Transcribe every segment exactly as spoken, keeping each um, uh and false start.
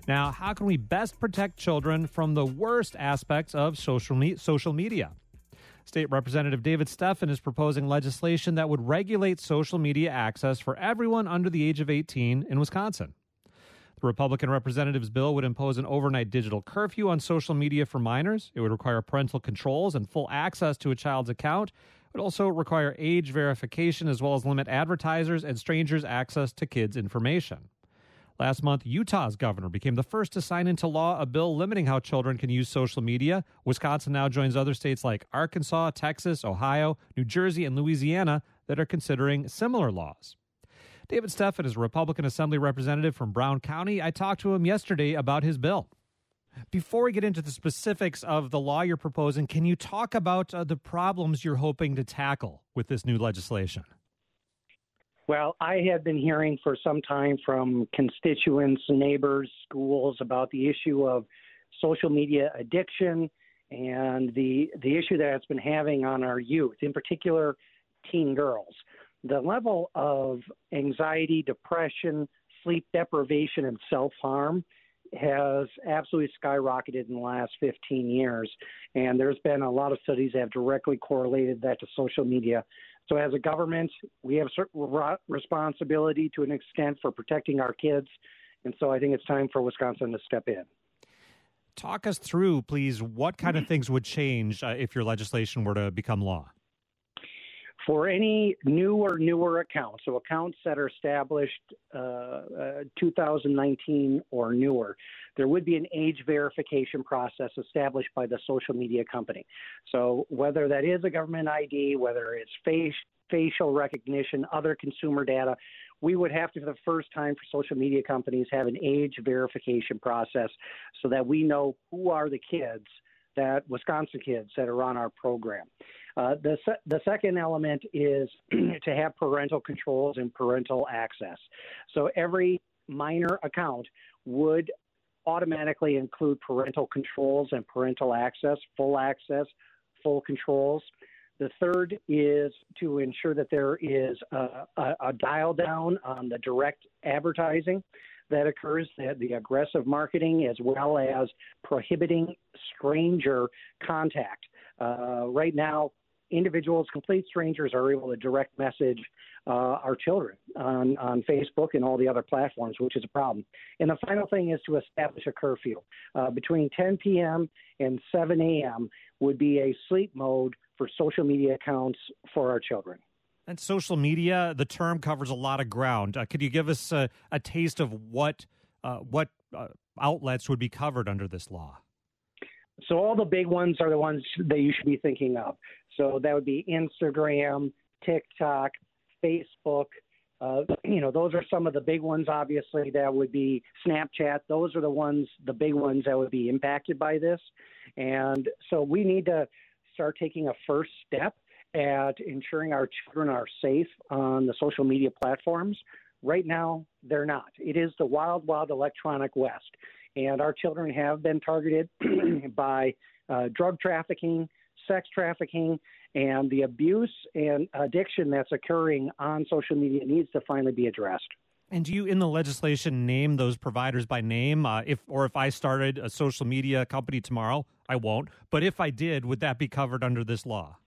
Now, how can we best protect children from the worst aspects of social, me- social media? State Representative David Steffen is proposing legislation that would regulate social media access for everyone under the age of eighteen in Wisconsin. The Republican representative's bill would impose an overnight digital curfew on social media for minors. It would require parental controls and full access to a child's account. It would also require age verification as well as limit advertisers and strangers' access to kids' information. Last month, Utah's governor became the first to sign into law a bill limiting how children can use social media. Wisconsin now joins other states like Arkansas, Texas, Ohio, New Jersey, and Louisiana that are considering similar laws. David Steffen is a Republican Assembly representative from Brown County. I talked to him yesterday about his bill. Before we get into the specifics of the law you're proposing, can you talk about uh, the problems you're hoping to tackle with this new legislation? Well, I have been hearing for some time from constituents, neighbors, schools about the issue of social media addiction and the the issue that it's been having on our youth, in particular teen girls. The level of anxiety, depression, sleep deprivation, and self-harm has absolutely skyrocketed in the last fifteen years. And there's been a lot of studies that have directly correlated that to social media. So as a government, we have certain responsibility to an extent for protecting our kids. And so I think it's time for Wisconsin to step in. Talk us through, please, what kind of things would change uh, if your legislation were to become law? For any new or newer accounts, so accounts that are established uh, uh, two thousand nineteen or newer, there would be an age verification process established by the social media company. So whether that is a government I D, whether it's face, facial recognition, other consumer data, we would have to, for the first time for social media companies, have an age verification process so that we know who are the kids, that Wisconsin kids that are on our program. Uh, the, se- the second element is to have parental controls and parental access. So every minor account would automatically include parental controls and parental access, full access, full controls. The third is to ensure that there is a, a, a dial down on the direct advertising that occurs, the, the aggressive marketing, as well as prohibiting stranger contact. Uh, right now, individuals, complete strangers, are able to direct message uh, our children on, on Facebook and all the other platforms, which is a problem. And the final thing is to establish a curfew. Uh, between ten p.m. and seven a.m. would be a sleep mode for social media accounts for our children. And social media, the term covers a lot of ground. Uh, could you give us a, a taste of what uh, what uh, outlets would be covered under this law? So all the big ones are the ones that you should be thinking of. So that would be Instagram, TikTok, Facebook. Uh, you know, those are some of the big ones, obviously. That would be Snapchat. Those are the ones, the big ones that would be impacted by this. And so we need to start taking a first step at ensuring our children are safe on the social media platforms. Right now, they're not. It is the wild, wild electronic west. And our children have been targeted by uh, drug trafficking, sex trafficking, and the abuse and addiction that's occurring on social media needs to finally be addressed. And do you, in the legislation, name those providers by name? Uh, if or if I started a social media company tomorrow, I won't. But if I did, would that be covered under this law?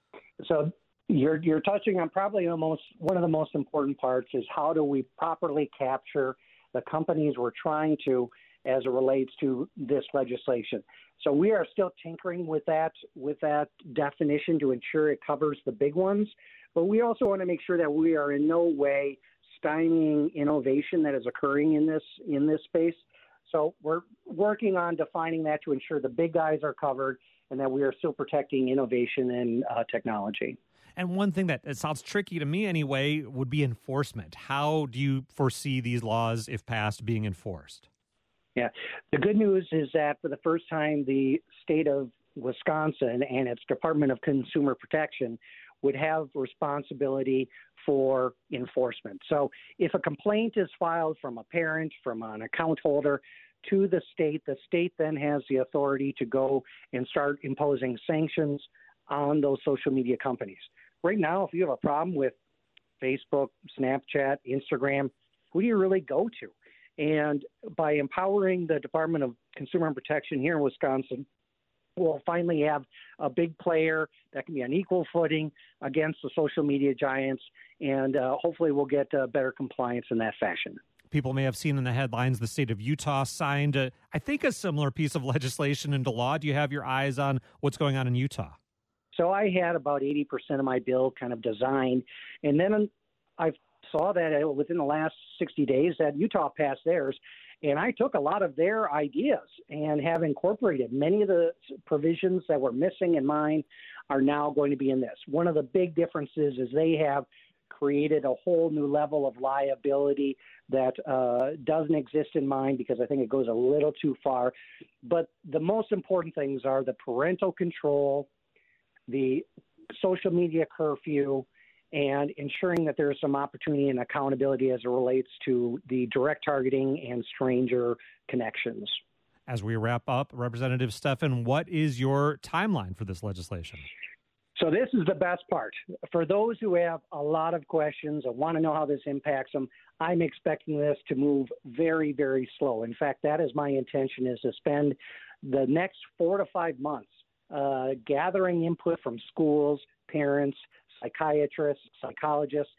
So you're you're touching on probably the most, one of the most important parts is how do we properly capture the companies we're trying to as it relates to this legislation. So we are still tinkering with that with that definition to ensure it covers the big ones, but we also want to make sure that we are in no way stymieing innovation that is occurring in this in this space. So we're working on defining that to ensure the big guys are covered and that we are still protecting innovation and uh, technology. And one thing that it sounds tricky to me anyway would be enforcement. How do you foresee these laws, if passed, being enforced? Yeah. The good news is that for the first time, the state of Wisconsin and its Department of Consumer Protection would have responsibility for enforcement. So if a complaint is filed from a parent, from an account holder to the state, the state then has the authority to go and start imposing sanctions on those social media companies. Right now, if you have a problem with Facebook, Snapchat, Instagram, who do you really go to? And by empowering the Department of Consumer Protection here in Wisconsin, we'll finally have a big player that can be on equal footing against the social media giants, and uh, hopefully we'll get uh, better compliance in that fashion. People may have seen in the headlines the state of Utah signed, a, I think, a similar piece of legislation into law. Do you have your eyes on what's going on in Utah? So I had about eighty percent of my bill kind of designed, and then I saw that within the last sixty days that Utah passed theirs, and I took a lot of their ideas and have incorporated many of the provisions that were missing in mine are now going to be in this. One of the big differences is they have created a whole new level of liability that uh, doesn't exist in mine because I think it goes a little too far. But the most important things are the parental control, the social media curfew, and ensuring that there's some opportunity and accountability as it relates to the direct targeting and stranger connections. As we wrap up, Representative Steffen, what is your timeline for this legislation? So this is the best part. For those who have a lot of questions and want to know how this impacts them, I'm expecting this to move very, very slow. In fact, that is my intention, is to spend the next four to five months uh, gathering input from schools, parents, psychiatrists, psychologists.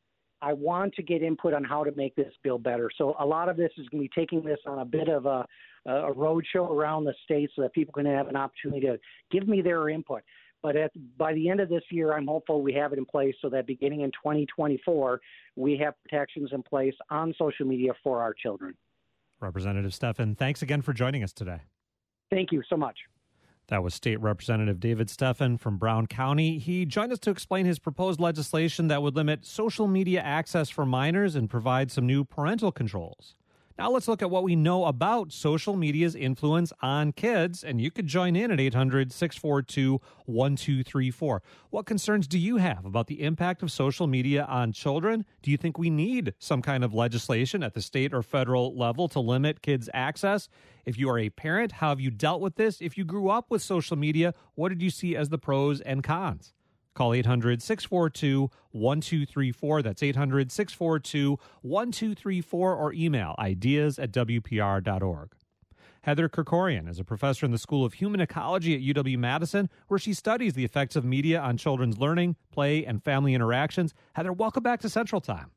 I want to get input on how to make this bill better. So a lot of this is going to be taking this on a bit of a, a road show around the state so that people can have an opportunity to give me their input. But at, by the end of this year, I'm hopeful we have it in place so that beginning in twenty twenty-four, we have protections in place on social media for our children. Representative Steffen, thanks again for joining us today. Thank you so much. That was State Representative David Steffen from Brown County. He joined us to explain his proposed legislation that would limit social media access for minors and provide some new parental controls. Now let's look at what we know about social media's influence on kids, and you could join in at eight hundred, six four two, one two three four. What concerns do you have about the impact of social media on children? Do you think we need some kind of legislation at the state or federal level to limit kids' access? If you are a parent, how have you dealt with this? If you grew up with social media, what did you see as the pros and cons? Call eight hundred, six four two, one two three four. That's eight hundred, six four two, one two three four, or email ideas at w p r dot org. Heather Kerkorian is a professor in the School of Human Ecology at U W-Madison, where she studies the effects of media on children's learning, play, and family interactions. Heather, welcome back to Central Time.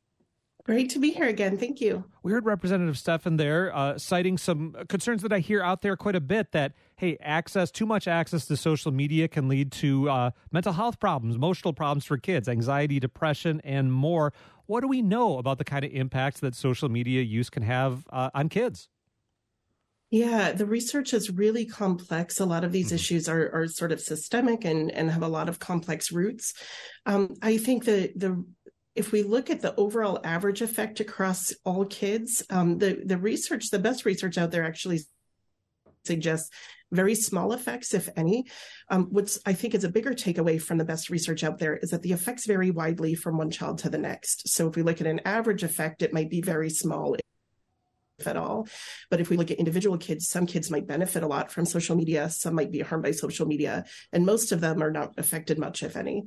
Great to be here again. Thank you. We heard Representative Steffen there uh, citing some concerns that I hear out there quite a bit that, hey, access, too much access to social media can lead to uh, mental health problems, emotional problems for kids, anxiety, depression, and more. What do we know about the kind of impacts that social media use can have uh, on kids? Yeah, the research is really complex. A lot of these mm-hmm. issues are, are sort of systemic and, and have a lot of complex roots. Um, I think the the If we look at the overall average effect across all kids, um, the, the research, the best research out there actually suggests very small effects, if any. Um, what's I think is a bigger takeaway from the best research out there is that the effects vary widely from one child to the next. So if we look at an average effect, it might be very small, if at all. But if we look at individual kids, some kids might benefit a lot from social media, some might be harmed by social media, and most of them are not affected much, if any.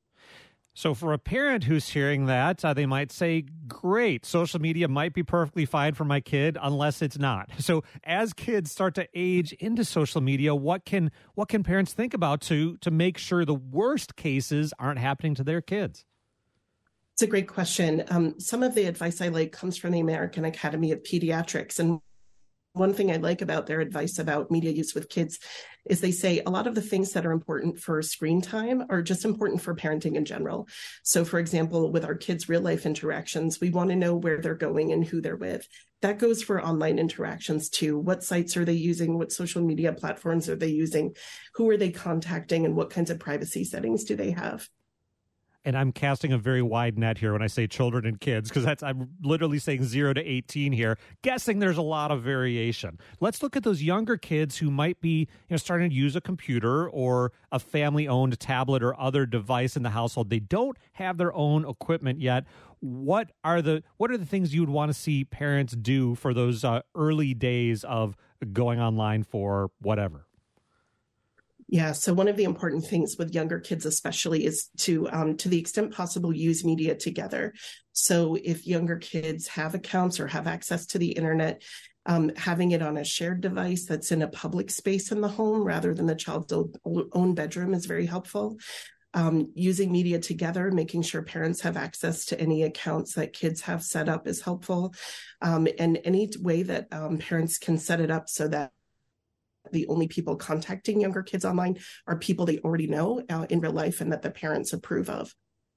So for a parent who's hearing that, uh, they might say, great, social media might be perfectly fine for my kid unless it's not. So as kids start to age into social media, what can what can parents think about to to make sure the worst cases aren't happening to their kids? It's a great question. Um, some of the advice I like comes from the American Academy of Pediatrics. And one thing I like about their advice about media use with kids is they say a lot of the things that are important for screen time are just important for parenting in general. So, for example, with our kids' real life interactions, we want to know where they're going and who they're with. That goes for online interactions too. What sites are they using? What social media platforms are they using? Who are they contacting? And what kinds of privacy settings do they have? And I'm casting a very wide net here when I say children and kids, because that's I'm literally saying zero to eighteen here, guessing there's a lot of variation. Let's look at those younger kids who might be, you know, starting to use a computer or a family-owned tablet or other device in the household. They don't have their own equipment yet. What are the what are the things you would want to see parents do for those uh, early days of going online for whatever? Yeah. So one of the important things with younger kids, especially, is to, um, to the extent possible, use media together. So if younger kids have accounts or have access to the internet, um, having it on a shared device that's in a public space in the home rather than the child's own bedroom is very helpful. Um, using media together, making sure parents have access to any accounts that kids have set up is helpful. Um, and any way that um, parents can set it up so that the only people contacting younger kids online are people they already know uh, in real life and that the parents approve of.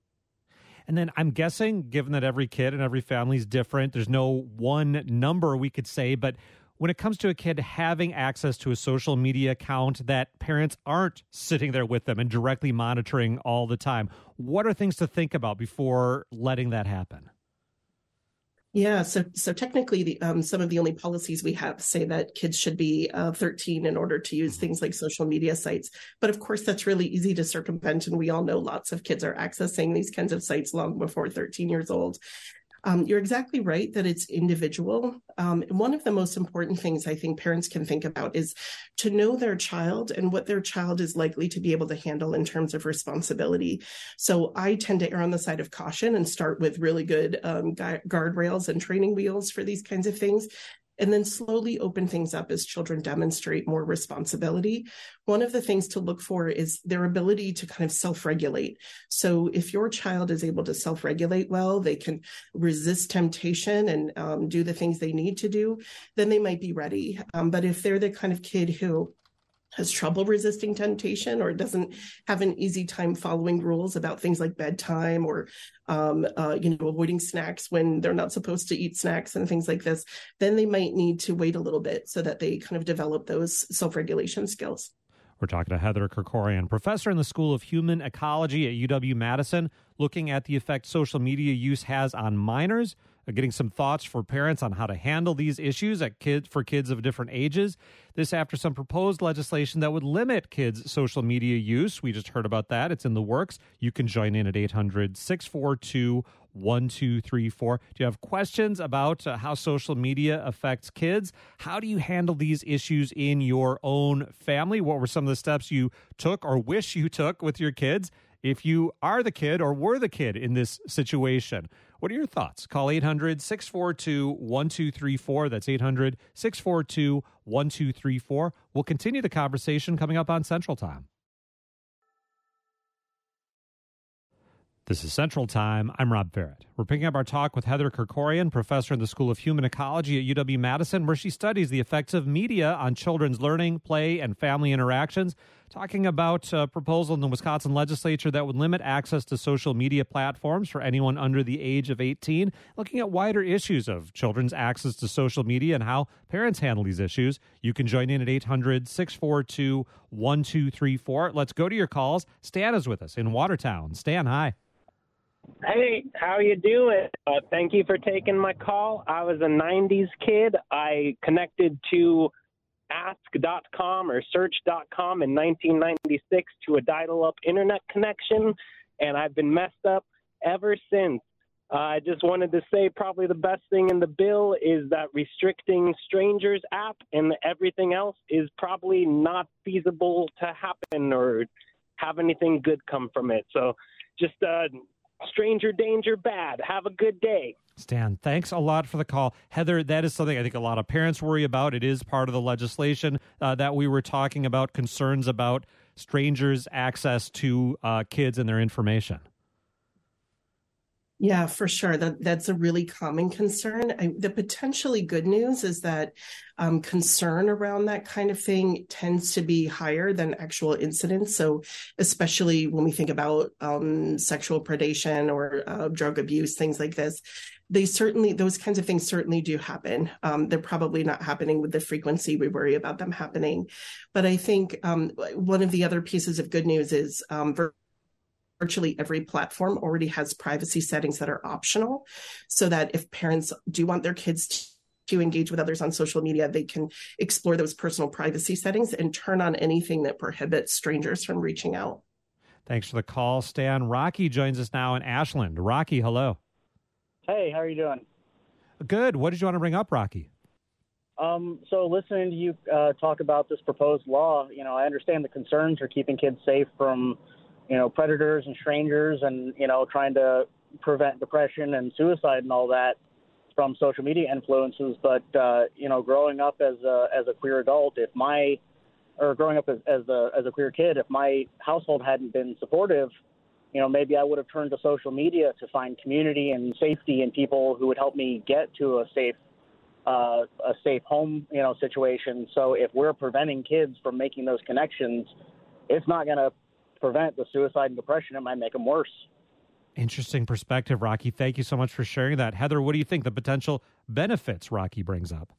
And then I'm guessing, given that every kid and every family is different, there's no one number we could say, but when it comes to a kid having access to a social media account that parents aren't sitting there with them and directly monitoring all the time, what are things to think about before letting that happen? Yeah, so so technically, the, um, some of the only policies we have say that kids should be uh, thirteen in order to use things like social media sites. But of course, that's really easy to circumvent, and we all know lots of kids are accessing these kinds of sites long before thirteen years old. Um, you're exactly right that it's individual. Um, and one of the most important things I think parents can think about is to know their child and what their child is likely to be able to handle in terms of responsibility. So I tend to err on the side of caution and start with really good um, gu- guardrails and training wheels for these kinds of things, and then slowly open things up as children demonstrate more responsibility. One of the things to look for is their ability to kind of self-regulate. So if your child is able to self-regulate well, they can resist temptation and um, do the things they need to do, then they might be ready. Um, but if they're the kind of kid who has trouble resisting temptation or doesn't have an easy time following rules about things like bedtime or, um, uh, you know, avoiding snacks when they're not supposed to eat snacks and things like this, then they might need to wait a little bit so that they kind of develop those self-regulation skills. We're talking to Heather Krikorian, professor in the School of Human Ecology at U W-Madison, looking at the effect social media use has on minors, uh, getting some thoughts for parents on how to handle these issues at kids for kids of different ages. This after some proposed legislation that would limit kids' social media use. We just heard about that. It's in the works. You can join in at eight hundred, six four two, one two three four. Do you have questions about uh, how social media affects kids? How do you handle these issues in your own family? What were some of the steps you took or wish you took with your kids if you are the kid or were the kid in this situation? What are your thoughts? Call eight hundred, six four two, one two three four. That's eight hundred, six four two, one two three four. We'll continue the conversation coming up on Central Time. This is Central Time. I'm Rob Barrett. We're picking up our talk with Heather Krikorian, professor in the School of Human Ecology at U W-Madison, where she studies the effects of media on children's learning, play, and family interactions, talking about a proposal in the Wisconsin legislature that would limit access to social media platforms for anyone under the age of eighteen, looking at wider issues of children's access to social media and how parents handle these issues. You can join in at eight hundred, six four two, one two three four. Let's go to your calls. Stan is with us in Watertown. Stan, hi. Hey, how you doing? Uh, thank you for taking my call. I was a nineties kid. I connected to ask dot com or search dot com in nineteen ninety-six to a dial-up internet connection, and I've been messed up ever since. Uh, I just wanted to say probably the best thing in the bill is that restricting Strangers app and everything else is probably not feasible to happen or have anything good come from it. So just uh, stranger danger bad. Have a good day. Stan, thanks a lot for the call. Heather, that is something I think a lot of parents worry about. It is part of the legislation uh, that we were talking about, concerns about strangers' access to uh, kids and their information. Yeah, for sure. That that's a really common concern. I, the potentially good news is that um, concern around that kind of thing tends to be higher than actual incidents. So especially when we think about um, sexual predation or uh, drug abuse, things like this, they certainly, those kinds of things certainly do happen. Um, they're probably not happening with the frequency we worry about them happening. But I think um, one of the other pieces of good news is um, virtually every platform already has privacy settings that are optional, so that if parents do want their kids to to engage with others on social media, they can explore those personal privacy settings and turn on anything that prohibits strangers from reaching out. Thanks for the call, Stan. Rocky joins us now in Ashland. Rocky, hello. Hey, how are you doing? Good. What did you want to bring up, Rocky? Um, so listening to you uh, talk about this proposed law, you know, I understand the concerns are keeping kids safe from, you know, predators and strangers and, you know, trying to prevent depression and suicide and all that from social media influences. But, uh, you know, growing up as a, as a queer adult, if my, or growing up as, as a, as a queer kid, if my household hadn't been supportive, you know, maybe I would have turned to social media to find community and safety and people who would help me get to a safe Uh, a safe home, you know, situation. So if we're preventing kids from making those connections, it's not going to prevent the suicide and depression. It might make them worse. Interesting perspective, Rocky. Thank you so much for sharing that. Heather, what do you think the potential benefits Rocky brings up?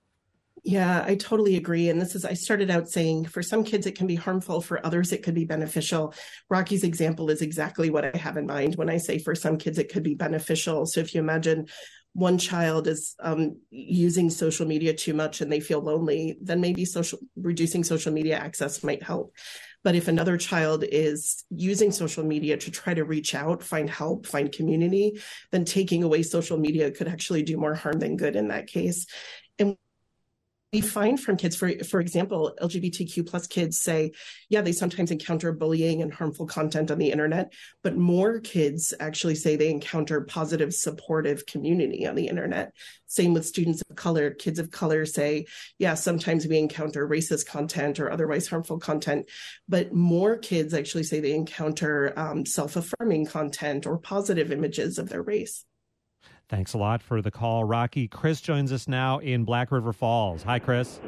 Yeah, I totally agree. And this is, I started out saying for some kids, it can be harmful. For others, it could be beneficial. Rocky's example is exactly what I have in mind when I say for some kids, it could be beneficial. So if you imagine one child is um, using social media too much and they feel lonely, then maybe social reducing social media access might help. But if another child is using social media to try to reach out, find help, find community, then taking away social media could actually do more harm than good in that case. And we find from kids, for for example, L G B T Q plus kids say, yeah, they sometimes encounter bullying and harmful content on the internet, but more kids actually say they encounter positive, supportive community on the internet. Same with students of color. Kids of color say, yeah, sometimes we encounter racist content or otherwise harmful content, but more kids actually say they encounter um, self-affirming content or positive images of their race. Thanks a lot for the call, Rocky. Chris joins us now in Black River Falls. Hi, Chris.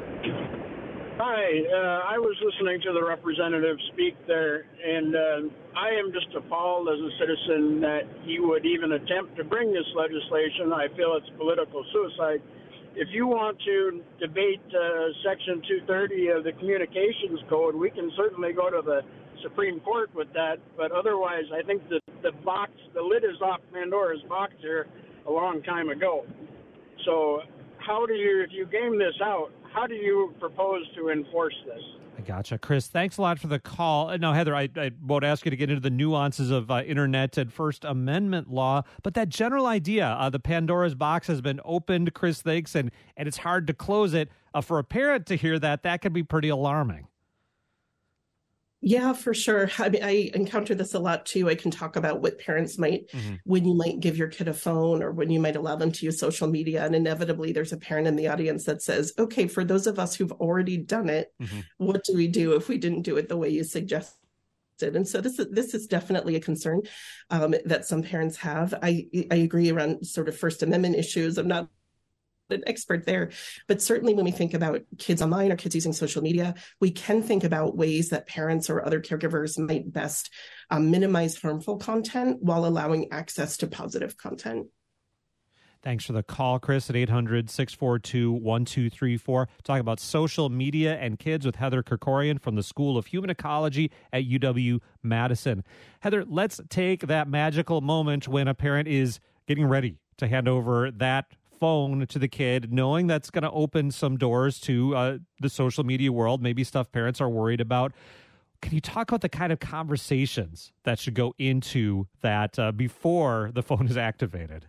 Hi. Uh, I was listening to the representative speak there, and uh, I am just appalled as a citizen that he would even attempt to bring this legislation. I feel it's political suicide. If you want to debate uh, Section two thirty of the Communications Code, we can certainly go to the Supreme Court with that, but otherwise I think that the box, the lid is off Pandora's box here a long time ago. So how do you, if you game this out, how do you propose to enforce this? I gotcha. Chris, thanks a lot for the call. Now, Heather, I, I won't ask you to get into the nuances of uh, Internet and First Amendment law, but that general idea, uh, the Pandora's box has been opened, Chris thinks, and, and it's hard to close it. Uh, for a parent to hear that, that could be pretty alarming. Yeah, for sure. I mean, I encounter this a lot too. I can talk about what parents might, mm-hmm. when you might give your kid a phone or when you might allow them to use social media. And inevitably there's a parent in the audience that says, okay, for those of us who've already done it, mm-hmm. what do we do if we didn't do it the way you suggested? And so this is this is definitely a concern um, that some parents have. I I agree around sort of First Amendment issues. I'm not an expert there, but certainly when we think about kids online or kids using social media, we can think about ways that parents or other caregivers might best um, minimize harmful content while allowing access to positive content. Thanks for the call, Chris, at eight hundred, six four two, one two three four. Talking about social media and kids with Heather Kerkorian from the School of Human Ecology at U W-Madison. Heather, let's take that magical moment when a parent is getting ready to hand over that phone to the kid, knowing that's going to open some doors to uh, the social media world, maybe stuff parents are worried about. Can you talk about the kind of conversations that should go into that uh, before the phone is activated?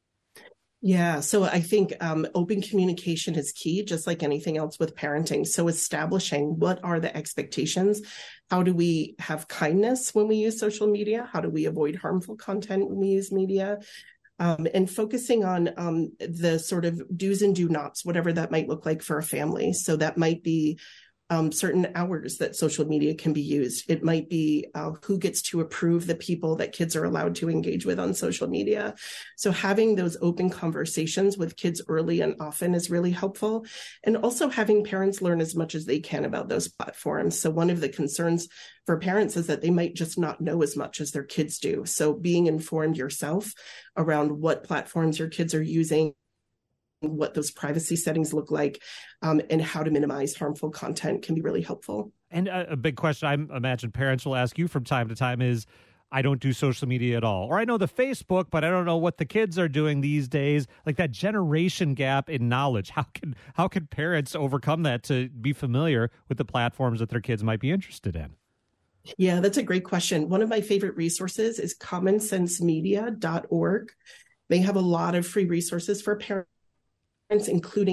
Yeah, so I think um, open communication is key, just like anything else with parenting. So establishing what are the expectations? How do we have kindness when we use social media? How do we avoid harmful content when we use media? Um, and focusing on um, the sort of do's and do nots, whatever that might look like for a family. So that might be um, certain hours that social media can be used. It might be uh, who gets to approve the people that kids are allowed to engage with on social media. So having those open conversations with kids early and often is really helpful. And also having parents learn as much as they can about those platforms. So one of the concerns for parents is that they might just not know as much as their kids do. So being informed yourself around what platforms your kids are using, what those privacy settings look like, um, and how to minimize harmful content can be really helpful. And a, a big question I imagine parents will ask you from time to time is, I don't do social media at all. Or I know the Facebook, but I don't know what the kids are doing these days. Like that generation gap in knowledge. How can how can parents overcome that to be familiar with the platforms that their kids might be interested in? Yeah, that's a great question. One of my favorite resources is common sense media dot org. They have a lot of free resources for parents, including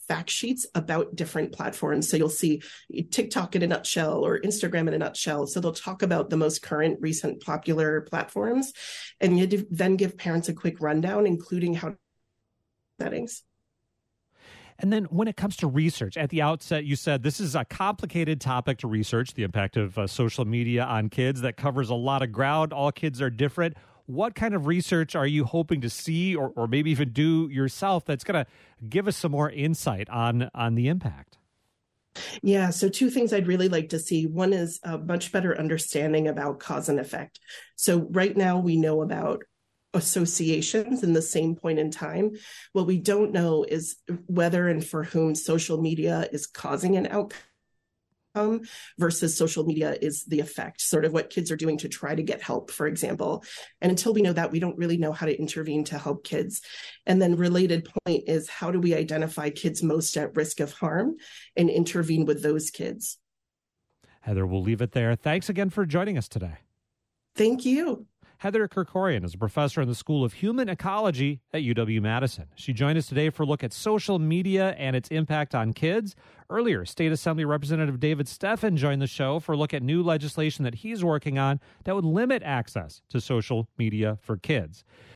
fact sheets about different platforms. So you'll see TikTok in a nutshell or Instagram in a nutshell. So they'll talk about the most current, recent, popular platforms, and you then give parents a quick rundown, including how settings. And then when it comes to research, at the outset, you said this is a complicated topic to research, the impact of uh, social media on kids. That covers a lot of ground. All kids are different. What kind of research are you hoping to see or, or maybe even do yourself that's going to give us some more insight on, on the impact? Yeah, so two things I'd really like to see. One is a much better understanding about cause and effect. So right now we know about associations in the same point in time. What we don't know is whether and for whom social media is causing an outcome versus social media is the effect, sort of what kids are doing to try to get help, for example. And until we know that, we don't really know how to intervene to help kids. And then related point is, how do we identify kids most at risk of harm and intervene with those kids? Heather, we'll leave it there. Thanks again for joining us today. Thank you. Heather Krikorian is a professor in the School of Human Ecology at U W-Madison. She joined us today for a look at social media and its impact on kids. Earlier, State Assembly Representative David Steffen joined the show for a look at new legislation that he's working on that would limit access to social media for kids.